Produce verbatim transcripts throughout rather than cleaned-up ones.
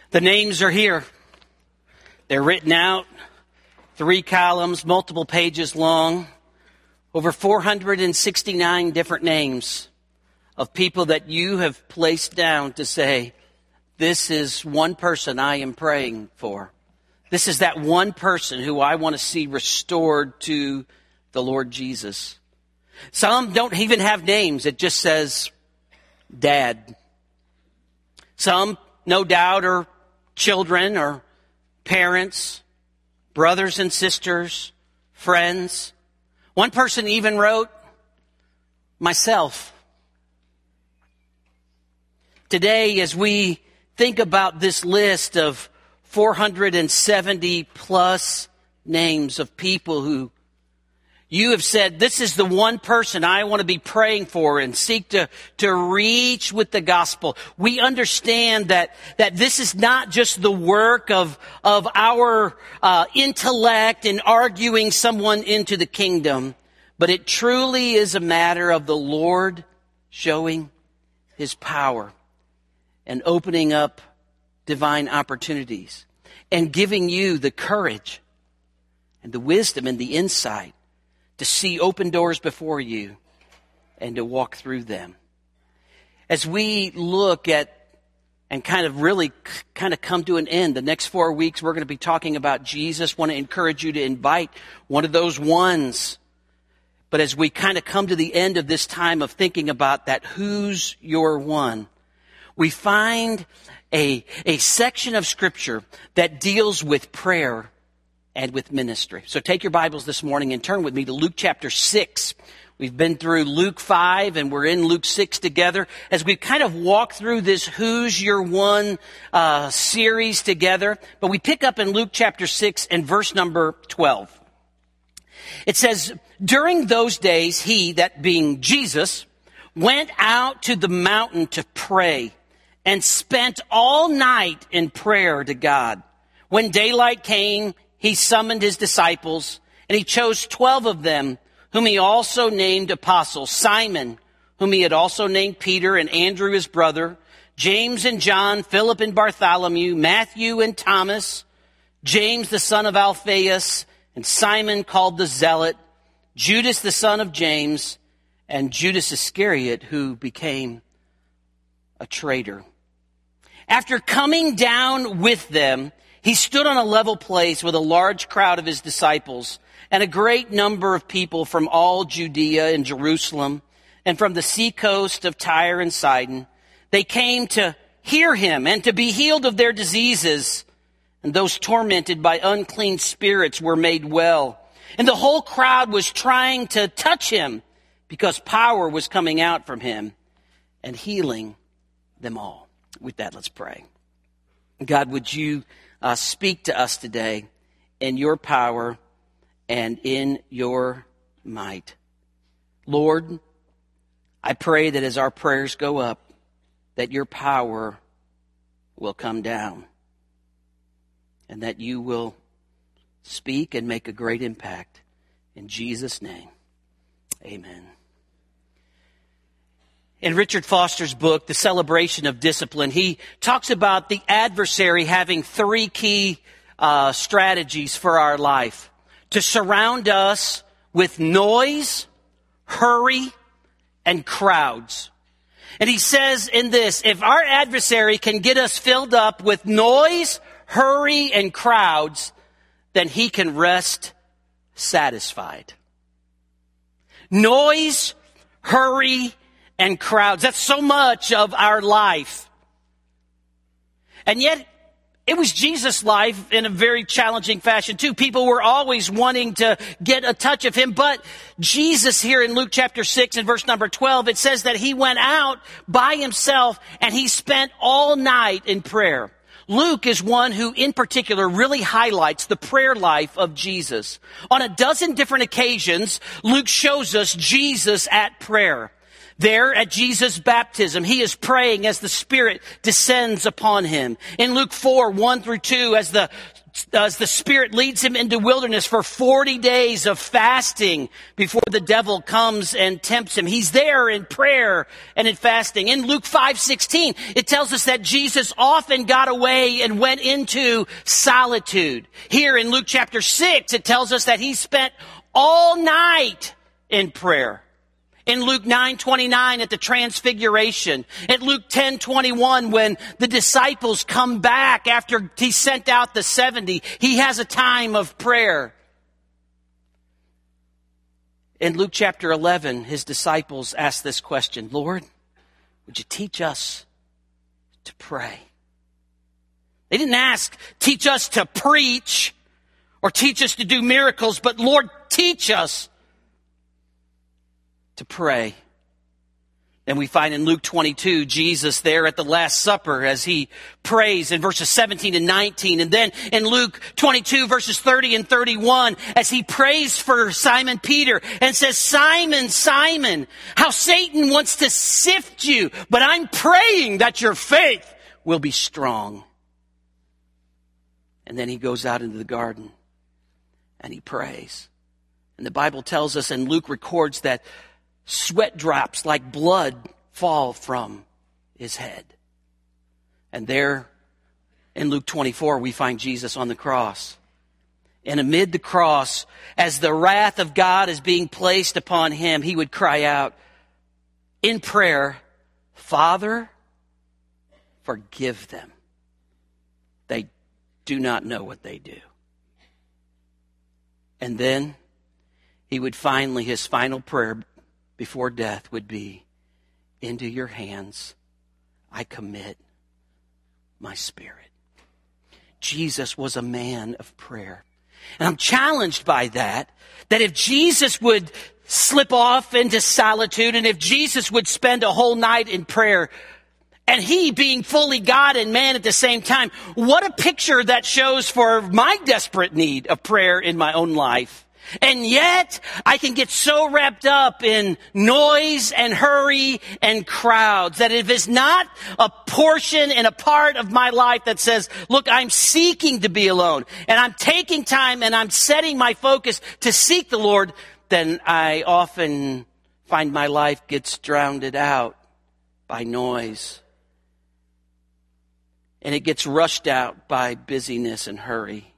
The names are here. They're written out, three columns, multiple pages long, over four hundred sixty-nine different names of people that you have placed down to say, this is one person I am praying for. This is that one person who I want to see restored to the Lord Jesus. Some don't even have names. It just says Dad. Some, no doubt, are children or parents, brothers and sisters, friends. One person even wrote, myself. Today, as we think about this list of four hundred seventy plus names of people who you have said, this is the one person I want to be praying for and seek to, to reach with the gospel. We understand that, that this is not just the work of, of our uh, intellect in arguing someone into the kingdom, but it truly is a matter of the Lord showing His power and opening up divine opportunities and giving you the courage and the wisdom and the insight to see open doors before you and to walk through them. As we look at and kind of really kind of come to an end, the next four weeks we're going to be talking about Jesus. I want to encourage you to invite one of those ones. But as we kind of come to the end of this time of thinking about that, who's your one? We find a, a section of Scripture that deals with prayer and with ministry. So take your Bibles this morning and turn with me to Luke chapter six. We've been through Luke five and we're in Luke six together as we kind of walk through this Who's Your One uh, series together. But we pick up in Luke chapter six and verse number twelve. It says, during those days, he, that being Jesus, went out to the mountain to pray and spent all night in prayer to God. When daylight came, he summoned his disciples, and he chose twelve of them, whom he also named apostles. Simon, whom he had also named Peter, and Andrew his brother, James and John, Philip and Bartholomew, Matthew and Thomas, James the son of Alphaeus, and Simon called the Zealot, Judas the son of James, and Judas Iscariot, who became a traitor. After coming down with them, he stood on a level place with a large crowd of his disciples and a great number of people from all Judea and Jerusalem and from the seacoast of Tyre and Sidon. They came to hear him and to be healed of their diseases. And those tormented by unclean spirits were made well. And the whole crowd was trying to touch him because power was coming out from him and healing them all. With that, let's pray. God, would you Uh, speak to us today in your power and in your might. Lord, I pray that as our prayers go up, that your power will come down and that you will speak and make a great impact. In Jesus' name, amen. In Richard Foster's book, The Celebration of Discipline, he talks about the adversary having three key uh, strategies for our life. To surround us with noise, hurry, and crowds. And he says in this, if our adversary can get us filled up with noise, hurry, and crowds, then he can rest satisfied. Noise, hurry, and crowds. That's so much of our life. And yet, it was Jesus' life in a very challenging fashion too. People were always wanting to get a touch of him. But Jesus here in Luke chapter six and verse number twelve, it says that he went out by himself and he spent all night in prayer. Luke is one who in particular really highlights the prayer life of Jesus. On a dozen different occasions, Luke shows us Jesus at prayer. There at Jesus' baptism, he is praying as the Spirit descends upon him. In Luke four, one through two, as the as the Spirit leads him into wilderness for forty days of fasting before the devil comes and tempts him. He's there in prayer and in fasting. In Luke five sixteen, it tells us that Jesus often got away and went into solitude. Here in Luke chapter six, it tells us that he spent all night in prayer. In Luke nine twenty-nine at the Transfiguration. At Luke ten twenty-one when the disciples come back after he sent out the seventy. He has a time of prayer. In Luke chapter eleven, his disciples ask this question, Lord, would you teach us to pray? They didn't ask, teach us to preach or teach us to do miracles, but Lord, teach us to pray. And we find in Luke twenty-two, Jesus there at the Last Supper as he prays in verses seventeen and nineteen. And then in Luke twenty-two, verses thirty and thirty-one, as he prays for Simon Peter and says, Simon, Simon, how Satan wants to sift you, but I'm praying that your faith will be strong. And then he goes out into the garden and he prays. And the Bible tells us, and Luke records, that sweat drops like blood fall from his head. And there in Luke twenty-four, we find Jesus on the cross. And amid the cross, as the wrath of God is being placed upon him, he would cry out in prayer, Father, forgive them. They do not know what they do. And then he would finally, his final prayer before death would be, into your hands I commit my spirit. Jesus was a man of prayer. And I'm challenged by that, that if Jesus would slip off into solitude and if Jesus would spend a whole night in prayer, and he being fully God and man at the same time, what a picture that shows for my desperate need of prayer in my own life. And yet, I can get so wrapped up in noise and hurry and crowds that if it's not a portion and a part of my life that says, look, I'm seeking to be alone, and I'm taking time and I'm setting my focus to seek the Lord, then I often find my life gets drowned out by noise. And it gets rushed out by busyness and hurry.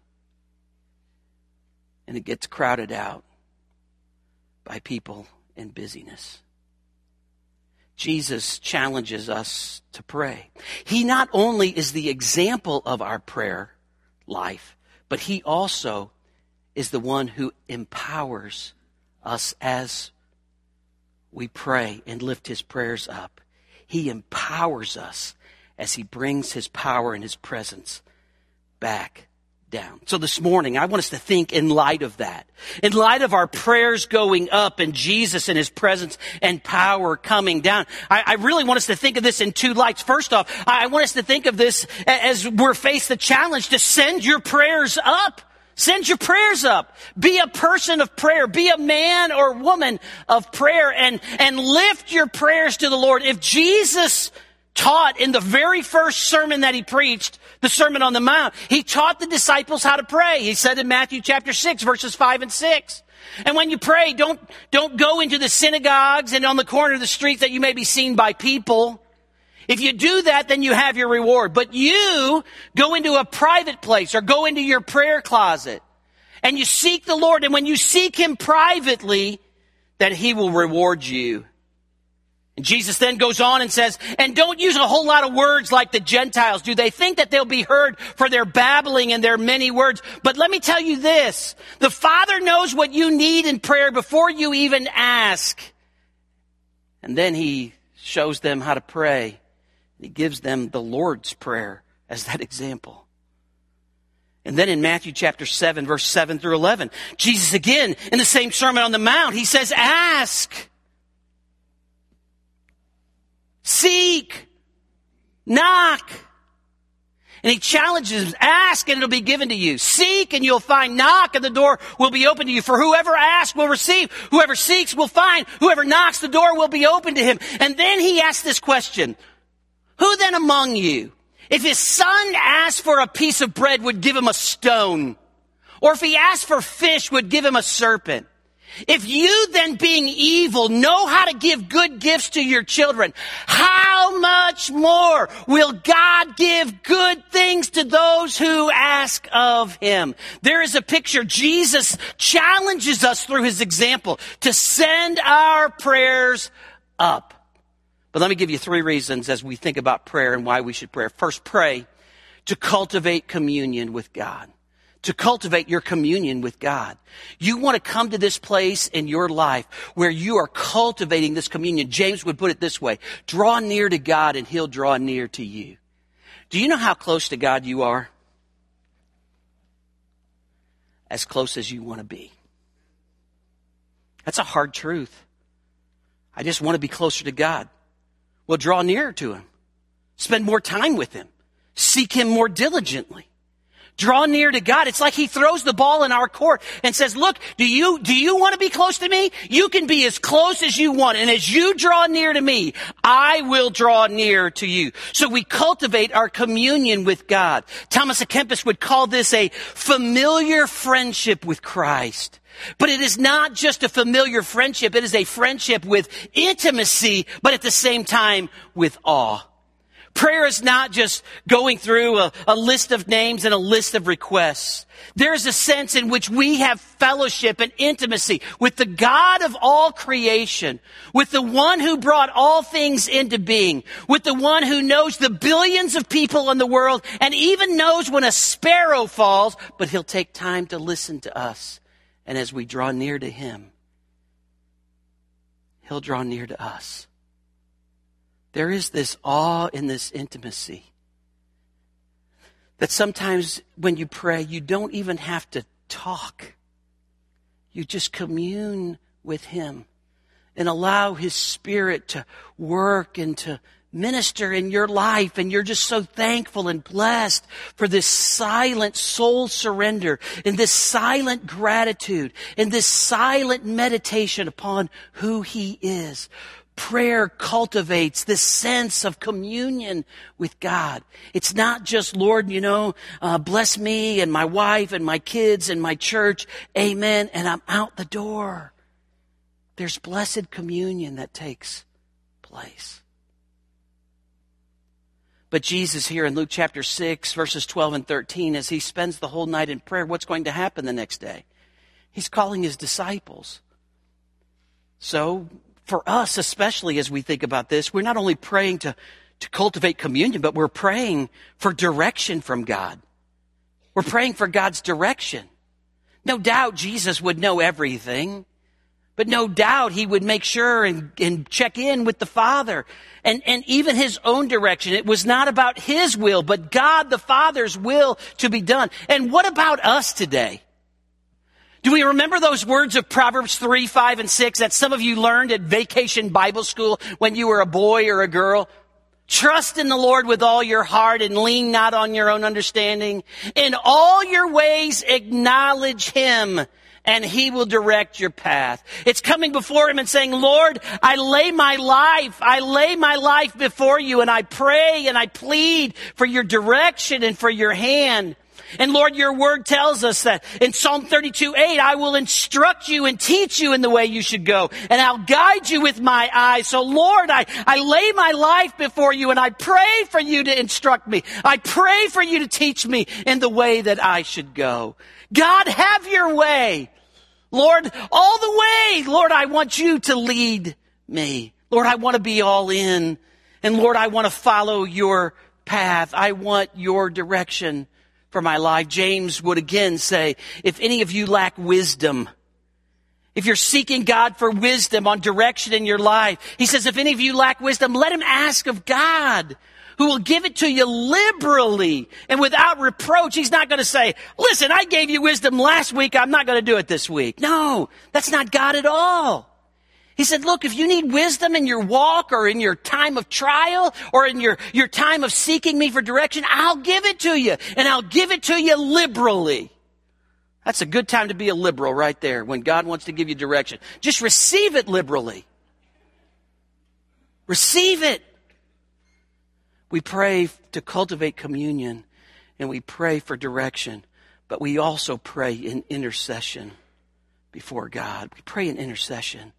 And it gets crowded out by people and busyness. Jesus challenges us to pray. He not only is the example of our prayer life, but he also is the one who empowers us as we pray and lift his prayers up. He empowers us as he brings his power and his presence back down. So this morning, I want us to think in light of that. In light of our prayers going up and Jesus and his presence and power coming down. I, I really want us to think of this in two lights. First off, I want us to think of this as we're faced the challenge to send your prayers up. Send your prayers up. Be a person of prayer. Be a man or woman of prayer and, and lift your prayers to the Lord. If Jesus taught in the very first sermon that he preached, the Sermon on the Mount, he taught the disciples how to pray. He said in Matthew chapter six, verses five and six. And when you pray, don't, don't go into the synagogues and on the corner of the streets that you may be seen by people. If you do that, then you have your reward. But you go into a private place or go into your prayer closet and you seek the Lord. And when you seek him privately, then he will reward you. And Jesus then goes on and says, and don't use a whole lot of words like the Gentiles do. They think that they'll be heard for their babbling and their many words. But let me tell you this, the Father knows what you need in prayer before you even ask. And then he shows them how to pray. He gives them the Lord's Prayer as that example. And then in Matthew chapter seven, verse seven through eleven, Jesus again, in the same Sermon on the Mount, he says, ask, seek, knock. And he challenges, ask and it'll be given to you. Seek and you'll find. Knock and the door will be open to you. For whoever asks will receive. Whoever seeks will find. Whoever knocks, the door will be open to him. And then he asks this question. Who then among you, If his son asked for a piece of bread, would give him a stone. Or if he asked for fish, would give him a serpent. If you then, being evil, know how to give good gifts to your children, how much more will God give good things to those who ask of him? There is a picture. Jesus challenges us through his example to send our prayers up. But let me give you three reasons as we think about prayer and why we should pray. First, pray to cultivate communion with God. To cultivate your communion with God. You want to come to this place in your life where you are cultivating this communion. James would put it this way: draw near to God and he'll draw near to you. Do you know how close to God you are? As close as you want to be. That's a hard truth. I just want to be closer to God. Well, draw nearer to him. Spend more time with him. Seek him more diligently. Draw near to God. It's like he throws the ball in our court and says, look, do you, do you want to be close to me? You can be as close as you want. And as you draw near to me, I will draw near to you. So we cultivate our communion with God. Thomas à Kempis would call this a familiar friendship with Christ. But it is not just a familiar friendship. It is a friendship with intimacy, but at the same time with awe. Prayer is not just going through a, a list of names and a list of requests. There's a sense in which we have fellowship and intimacy with the God of all creation, with the one who brought all things into being, with the one who knows the billions of people in the world and even knows when a sparrow falls, but he'll take time to listen to us. And as we draw near to him, he'll draw near to us. There is this awe and this intimacy that sometimes when you pray, you don't even have to talk. You just commune with him and allow his Spirit to work and to minister in your life. And you're just so thankful and blessed for this silent soul surrender and this silent gratitude and this silent meditation upon who he is. Prayer cultivates this sense of communion with God. It's not just, Lord, you know, uh, bless me and my wife and my kids and my church. Amen. And I'm out the door. There's blessed communion that takes place. But Jesus here in Luke chapter six, verses twelve and thirteen, as he spends the whole night in prayer, what's going to happen the next day? He's calling his disciples. So, for us, especially as we think about this, we're not only praying to, to cultivate communion, but we're praying for direction from God. We're praying for God's direction. No doubt Jesus would know everything, but no doubt he would make sure and, and check in with the Father and, and even his own direction. It was not about his will, but God the Father's will to be done. And what about us today? Do we remember those words of Proverbs three, five, and six that some of you learned at Vacation Bible School when you were a boy or a girl? Trust in the Lord with all your heart and lean not on your own understanding. In all your ways acknowledge him and he will direct your path. It's coming before him and saying, Lord, I lay my life, I lay my life before you and I pray and I plead for your direction and for your hand. And Lord, your word tells us that in Psalm thirty-two, eight, I will instruct you and teach you in the way you should go. And I'll guide you with my eyes. So Lord, I, I lay my life before you and I pray for you to instruct me. I pray for you to teach me in the way that I should go. God, have your way. Lord, all the way. Lord, I want you to lead me. Lord, I want to be all in. And Lord, I want to follow your path. I want your direction for my life. James would again say, if any of you lack wisdom, if you're seeking God for wisdom on direction in your life, he says, if any of you lack wisdom, let him ask of God, who will give it to you liberally and without reproach. He's not going to say, listen, I gave you wisdom last week, I'm not going to do it this week. No, that's not God at all. He said, look, if you need wisdom in your walk or in your time of trial or in your, your time of seeking me for direction, I'll give it to you and I'll give it to you liberally. That's a good time to be a liberal right there when God wants to give you direction. Just receive it liberally. Receive it. We pray to cultivate communion and we pray for direction, but we also pray in intercession before God. We pray in intercession.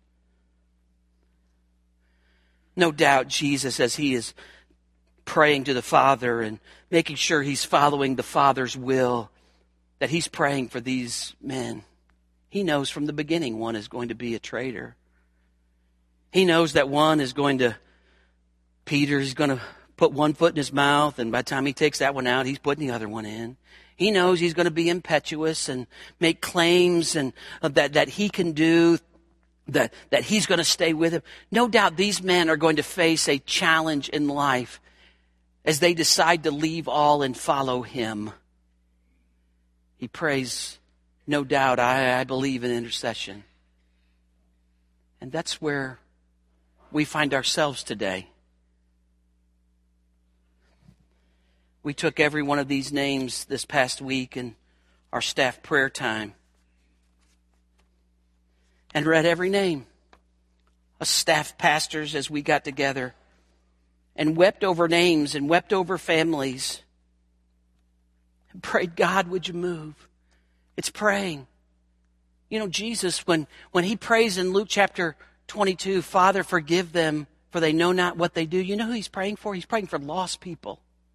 No doubt Jesus, as he is praying to the Father and making sure he's following the Father's will, that he's praying for these men. He knows from the beginning one is going to be a traitor. He knows that one is going to, Peter is going to put one foot in his mouth, and by the time he takes that one out, he's putting the other one in. He knows he's going to be impetuous and make claims and uh, that, that he can do, that, that he's going to stay with him. No doubt these men are going to face a challenge in life as they decide to leave all and follow him. He prays, no doubt, I, I believe in intercession. And that's where we find ourselves today. We took every one of these names this past week in our staff prayer time and read every name. Us staff pastors, as we got together and wept over names and wept over families and prayed, God, would you move? It's praying. You know, Jesus, when, when he prays in Luke chapter twenty-two, Father, forgive them, for they know not what they do. You know who he's praying for? He's praying for lost people.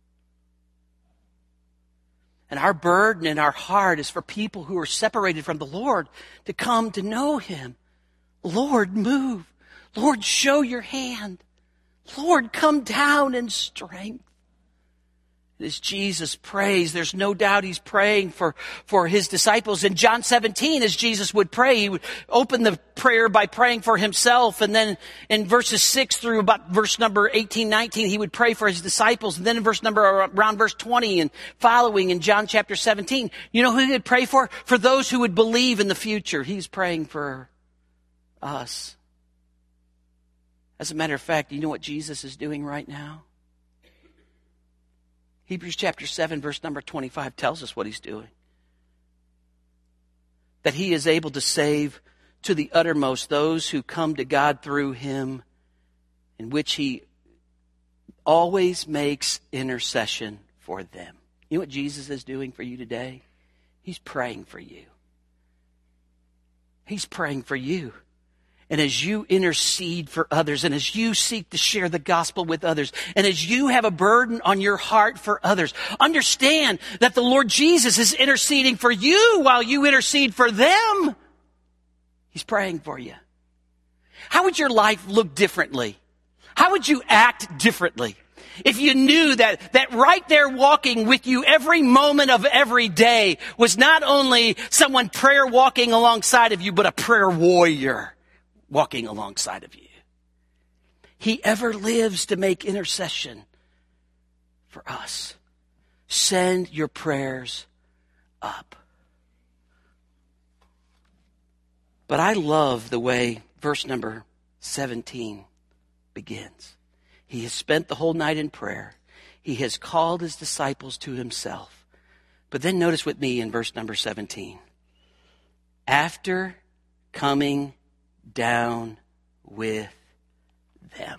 And our burden in our heart is for people who are separated from the Lord to come to know him. Lord, move. Lord, show your hand. Lord, come down in strength. As Jesus prays, there's no doubt he's praying for, for his disciples. In John seventeen, as Jesus would pray, he would open the prayer by praying for himself. And then in verses six through about verse number eighteen, nineteen, he would pray for his disciples. And then in verse number, around verse twenty and following in John chapter seventeen, you know who he would pray for? For those who would believe in the future. He's praying for us. As a matter of fact, you know what Jesus is doing right now? Hebrews chapter seven, verse number twenty-five tells us what he's doing. That he is able to save to the uttermost those who come to God through him, in which he always makes intercession for them. You know what Jesus is doing for you today? He's praying for you. He's praying for you. And as you intercede for others, and as you seek to share the gospel with others, and as you have a burden on your heart for others, understand that the Lord Jesus is interceding for you while you intercede for them. He's praying for you. How would your life look differently? How would you act differently if you knew that, that right there walking with you every moment of every day was not only someone prayer walking alongside of you, but a prayer warrior walking alongside of you? He ever lives to make intercession for us. Send your prayers up. But I love the way verse number seventeen begins. He has spent the whole night in prayer. He has called his disciples to himself. But then notice with me in verse number seventeen. After coming down with them.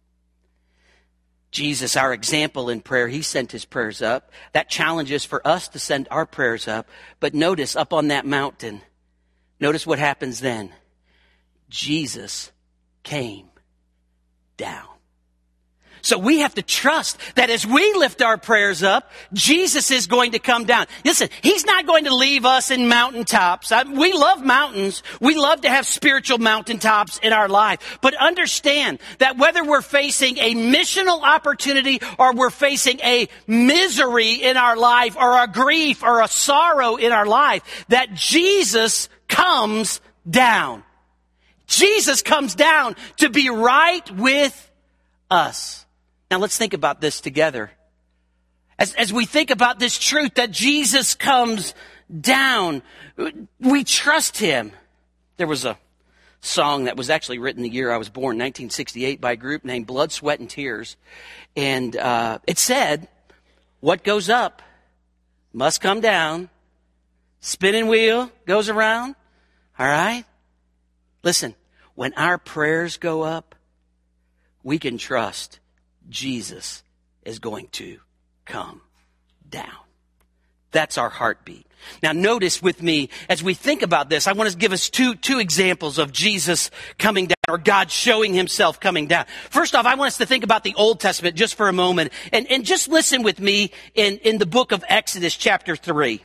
Jesus, our example in prayer, he sent his prayers up. That challenge is for us to send our prayers up. But notice up on that mountain, notice what happens then. Jesus came down. So we have to trust that as we lift our prayers up, Jesus is going to come down. Listen, he's not going to leave us in mountaintops. I, we love mountains. We love to have spiritual mountaintops in our life. But understand that whether we're facing a missional opportunity or we're facing a misery in our life or a grief or a sorrow in our life, that Jesus comes down. Jesus comes down to be right with us. Now let's think about this together. As, as we think about this truth that Jesus comes down, we trust him. There was a song that was actually written the year I was born, nineteen sixty-eight, by a group named Blood, Sweat, and Tears. And uh, it said, what goes up must come down. Spinning wheel goes around. All right? Listen, when our prayers go up, we can trust Jesus is going to come down. That's our heartbeat. Now notice with me, as we think about this, I want to give us two, two examples of Jesus coming down, or God showing himself coming down. First off, I want us to think about the Old Testament just for a moment, and, and just listen with me in, in the book of Exodus chapter three.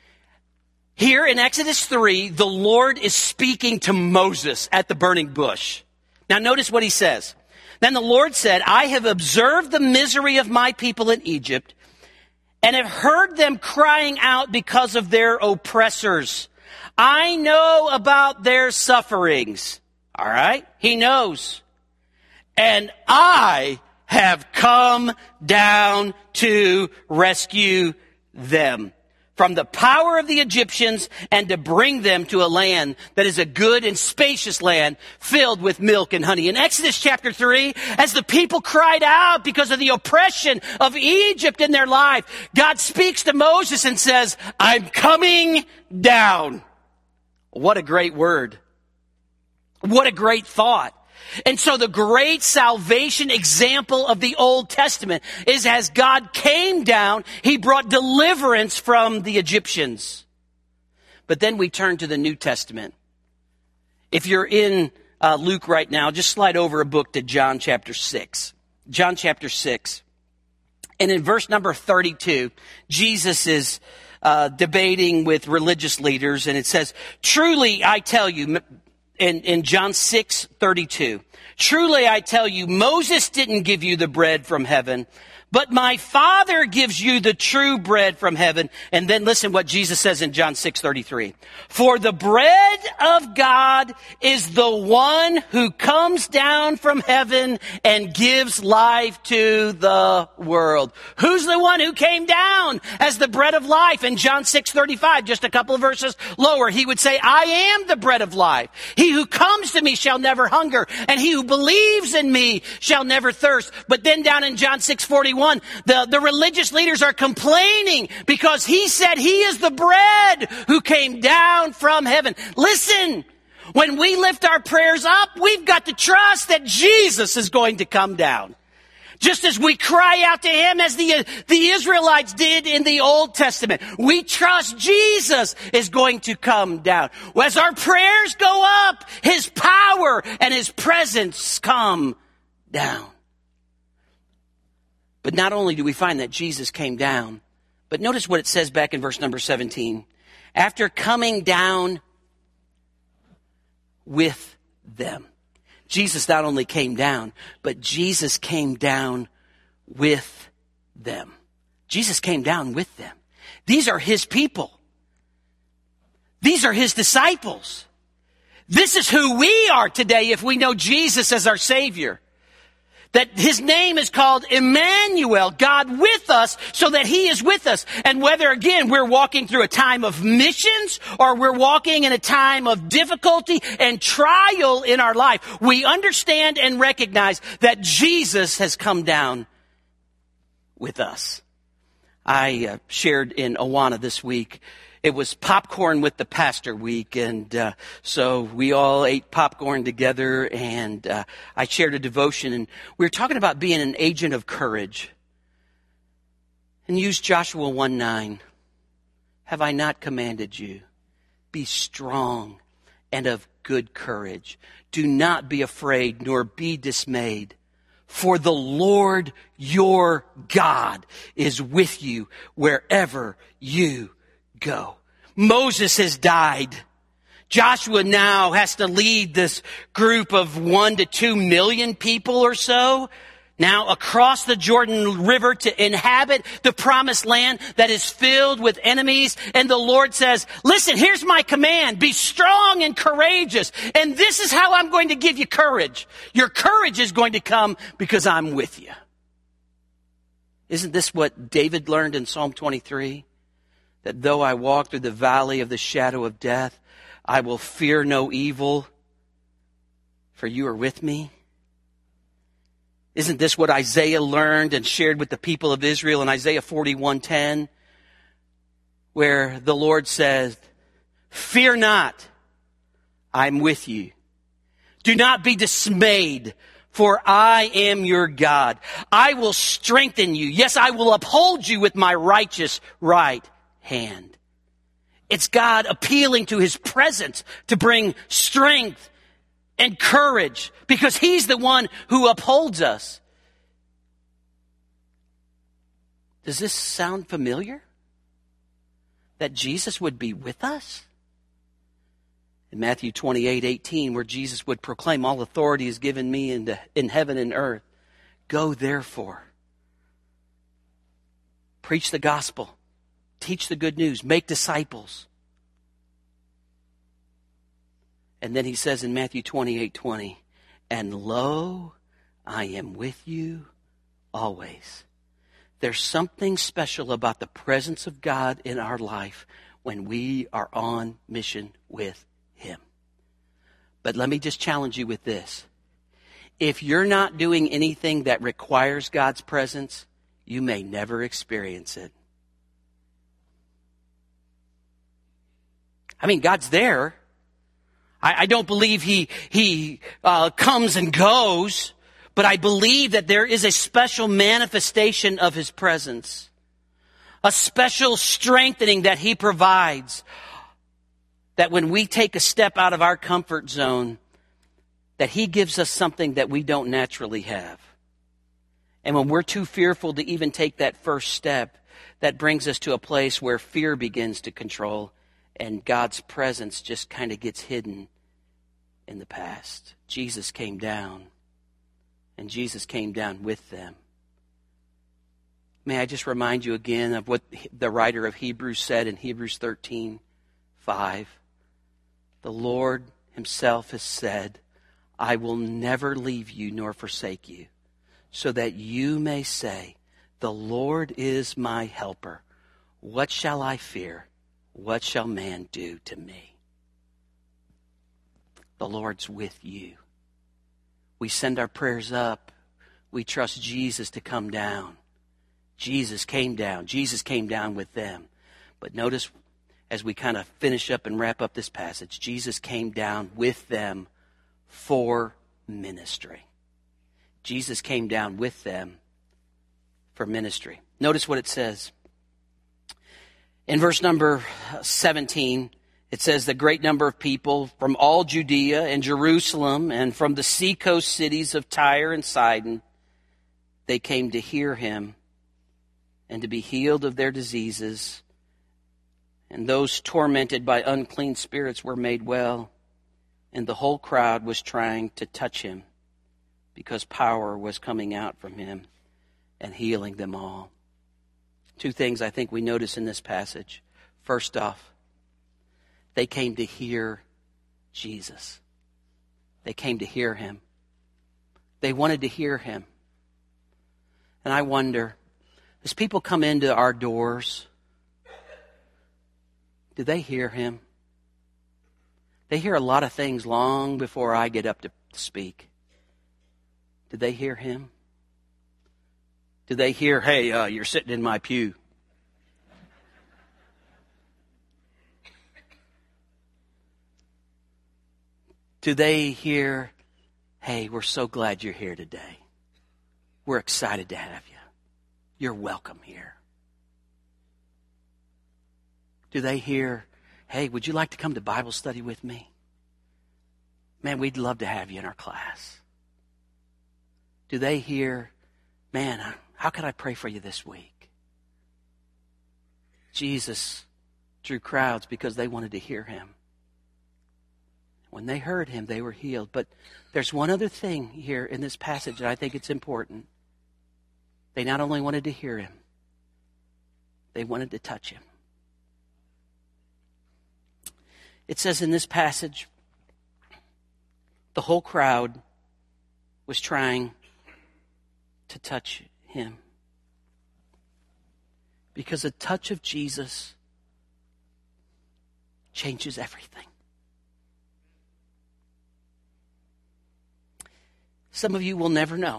Here in Exodus three, the Lord is speaking to Moses at the burning bush. Now notice what he says. Then the Lord said, I have observed the misery of my people in Egypt, and have heard them crying out because of their oppressors. I know about their sufferings. All right? He knows. And I have come down to rescue them from the power of the Egyptians and to bring them to a land that is a good and spacious land filled with milk and honey. In Exodus chapter three, as the people cried out because of the oppression of Egypt in their life, God speaks to Moses and says, I'm coming down. What a great word. What a great thought. And so the great salvation example of the Old Testament is as God came down, he brought deliverance from the Egyptians. But then we turn to the New Testament. If you're in uh, Luke right now, just slide over a book to John chapter six. John chapter six. And in verse number thirty-two, Jesus is uh, debating with religious leaders, and it says, truly I tell you, In, in John six thirty-two, truly I tell you, Moses didn't give you the bread from heaven, but my Father gives you the true bread from heaven. And then listen what Jesus says in John six thirty-three. For the bread of God is the one who comes down from heaven and gives life to the world. Who's the one who came down as the bread of life? In John six thirty-five, just a couple of verses lower, he would say, I am the bread of life. He who comes to me shall never hunger, and he who believes in me shall never thirst. But then down in John six forty-one, The, the religious leaders are complaining because he said he is the bread who came down from heaven. Listen, when we lift our prayers up, we've got to trust that Jesus is going to come down. Just as we cry out to him as the, the Israelites did in the Old Testament. We trust Jesus is going to come down. As our prayers go up, his power and his presence come down. But not only do we find that Jesus came down, but notice what it says back in verse number seventeen. After coming down with them. Jesus not only came down, but Jesus came down with them. Jesus came down with them. These are his people. These are his disciples. This is who we are today if we know Jesus as our Savior. That his name is called Emmanuel, God with us, so that he is with us. And whether, again, we're walking through a time of missions or we're walking in a time of difficulty and trial in our life, we understand and recognize that Jesus has come down with us. I uh, shared in Awana this week. It was Popcorn with the Pastor week, and uh, so we all ate popcorn together, and uh, I shared a devotion, and we were talking about being an agent of courage. And use Joshua one nine. Have I not commanded you? Be strong and of good courage. Do not be afraid, nor be dismayed. For the Lord your God is with you wherever you go. Moses has died. Joshua now has to lead this group of one to two million people or so now across the Jordan River to inhabit the promised land that is filled with enemies. And the Lord says, listen, here's my command. Be strong and courageous. And this is how I'm going to give you courage. Your courage is going to come because I'm with you. Isn't this what David learned in Psalm twenty-three? That though I walk through the valley of the shadow of death, I will fear no evil, for you are with me. Isn't this what Isaiah learned and shared with the people of Israel in Isaiah forty-one ten, where the Lord says, fear not, I'm with you. Do not be dismayed, For I am your God. I will strengthen you. Yes, I will uphold you with my righteous right hand. It's God appealing to his presence to bring strength and courage because he's the one who upholds us. Does this sound familiar? That Jesus would be with us? In Matthew twenty-eight eighteen, where Jesus would proclaim, all authority is given me in, the, in heaven and earth. Go therefore. Preach the gospel. Teach the good news. Make disciples. And then he says in Matthew twenty-eight twenty, and lo, I am with you always. There's something special about the presence of God in our life when we are on mission with him. But let me just challenge you with this. If you're not doing anything that requires God's presence, you may never experience it. I mean, God's there. I, I don't believe he, he uh, comes and goes. But I believe that there is a special manifestation of his presence. A special strengthening that he provides. That when we take a step out of our comfort zone, that he gives us something that we don't naturally have. And when we're too fearful to even take that first step, that brings us to a place where fear begins to control and God's presence just kind of gets hidden in the past. Jesus came down. And Jesus came down with them. May I just remind you again of what the writer of Hebrews said in Hebrews thirteen five. The Lord himself has said, I will never leave you nor forsake you, so that you may say, the Lord is my helper. What shall I fear? What shall man do to me? The Lord's with you. We send our prayers up. We trust Jesus to come down. Jesus came down. Jesus came down with them. But notice as we kind of finish up and wrap up this passage, Jesus came down with them for ministry. Jesus came down with them for ministry. Notice what it says. In verse number seventeen, it says the great number of people from all Judea and Jerusalem and from the seacoast cities of Tyre and Sidon, they came to hear him and to be healed of their diseases. And those tormented by unclean spirits were made well. And the whole crowd was trying to touch him because power was coming out from him and healing them all. Two things I think we notice in this passage. First off, they came to hear Jesus. They came to hear him. They wanted to hear him. And I wonder, as people come into our doors, do they hear him? They hear a lot of things long before I get up to speak. Did they hear him? Did they hear, hey, uh, you're sitting in my pew? Do they hear, hey, we're so glad you're here today. We're excited to have you. You're welcome here. Do they hear, hey, would you like to come to Bible study with me? Man, we'd love to have you in our class. Do they hear, man, how can I pray for you this week? Jesus drew crowds because they wanted to hear him. When they heard him, they were healed. But there's one other thing here in this passage that I think it's important. They not only wanted to hear him, they wanted to touch him. It says in this passage, the whole crowd was trying to touch him. Because a touch of Jesus changes everything. Some of you will never know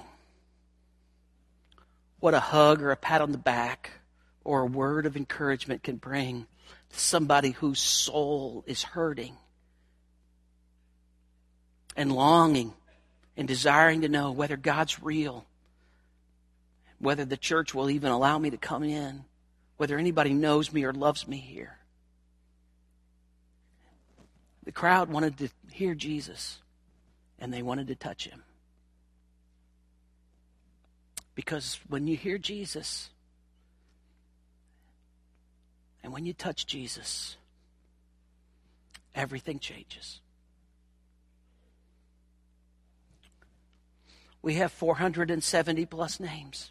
what a hug or a pat on the back or a word of encouragement can bring to somebody whose soul is hurting and longing and desiring to know whether God's real, whether the church will even allow me to come in, whether anybody knows me or loves me here. The crowd wanted to hear Jesus, and they wanted to touch him. Because when you hear Jesus, and when you touch Jesus, everything changes. We have four hundred seventy plus names.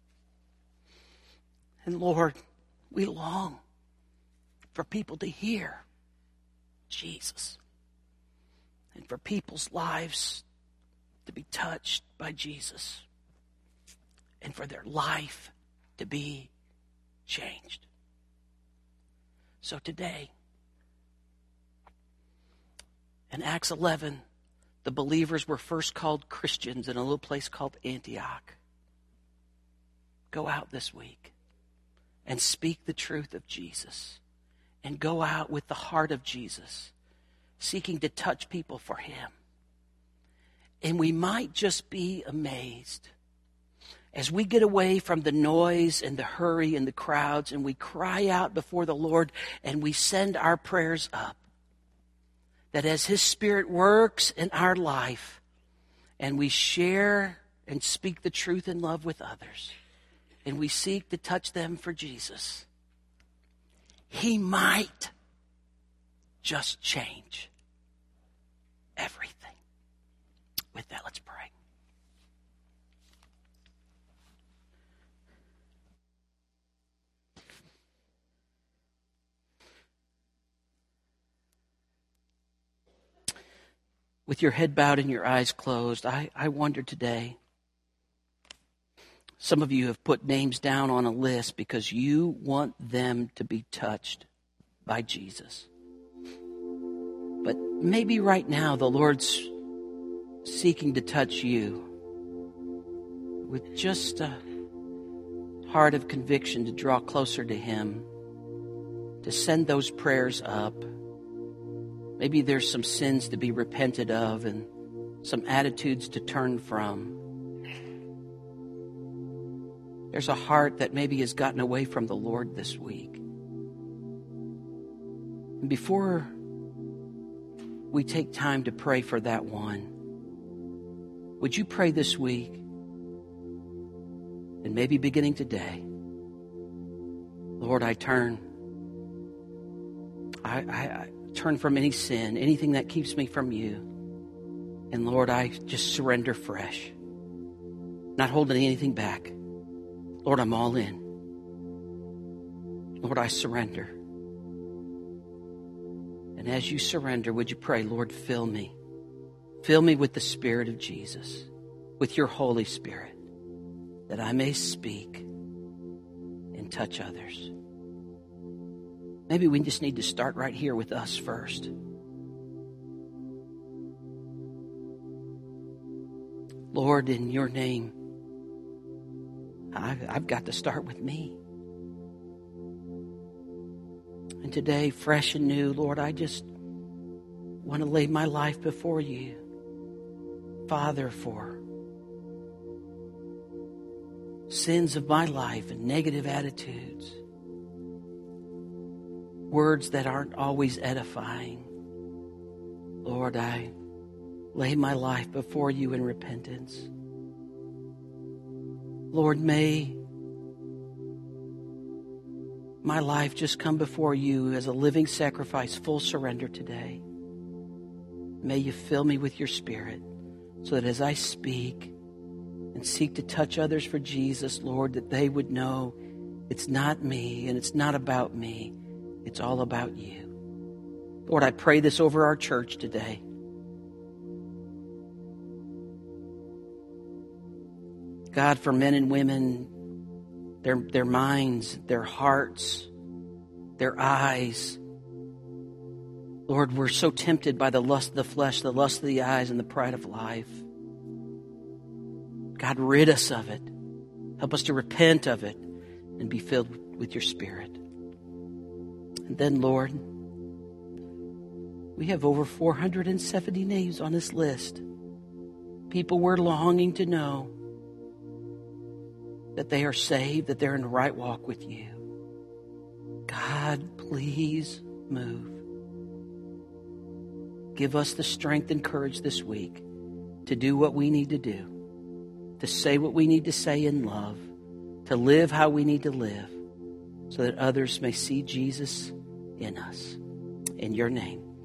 And Lord, we long for people to hear Jesus and for people's lives to be touched by Jesus and for their life to be changed. So today, in Acts eleven, the believers were first called Christians in a little place called Antioch. Go out this week and speak the truth of Jesus. And go out with the heart of Jesus, seeking to touch people for him. And we might just be amazed as we get away from the noise and the hurry and the crowds and we cry out before the Lord and we send our prayers up. That as his Spirit works in our life and we share and speak the truth in love with others and we seek to touch them for Jesus, he might just change everything. With that, let's pray. With your head bowed and your eyes closed, I, I wonder today, some of you have put names down on a list because you want them to be touched by Jesus. But maybe right now the Lord's seeking to touch you with just a heart of conviction to draw closer to him, to send those prayers up. Maybe there's some sins to be repented of and some attitudes to turn from. There's a heart that maybe has gotten away from the Lord this week. And before we take time to pray for that one, would you pray this week and maybe beginning today? Lord, I turn. I, I, I turn from any sin, anything that keeps me from you. And Lord, I just surrender fresh. Not holding anything back. Lord, I'm all in. Lord, I surrender. And as you surrender, would you pray, Lord, fill me. Fill me with the Spirit of Jesus, with your Holy Spirit, that I may speak and touch others. Maybe we just need to start right here with us first. Lord, in your name, I've, I've got to start with me. And today, fresh and new, Lord, I just want to lay my life before you. Father, for sins of my life and negative attitudes, words that aren't always edifying. Lord, I lay my life before you in repentance. Lord, may my life just come before you as a living sacrifice, full surrender today. May you fill me with your Spirit so that as I speak and seek to touch others for Jesus, Lord, that they would know it's not me and it's not about me. It's all about you. Lord, I pray this over our church today. God, for men and women, their, their minds, their hearts, their eyes. Lord, we're so tempted by the lust of the flesh, the lust of the eyes, and the pride of life. God, rid us of it. Help us to repent of it and be filled with your Spirit. And then, Lord, we have over four hundred seventy names on this list. People we're longing to know that they are saved, that they're in the right walk with you. God, please move. Give us the strength and courage this week to do what we need to do, to say what we need to say in love, to live how we need to live, so that others may see Jesus in us. In your name.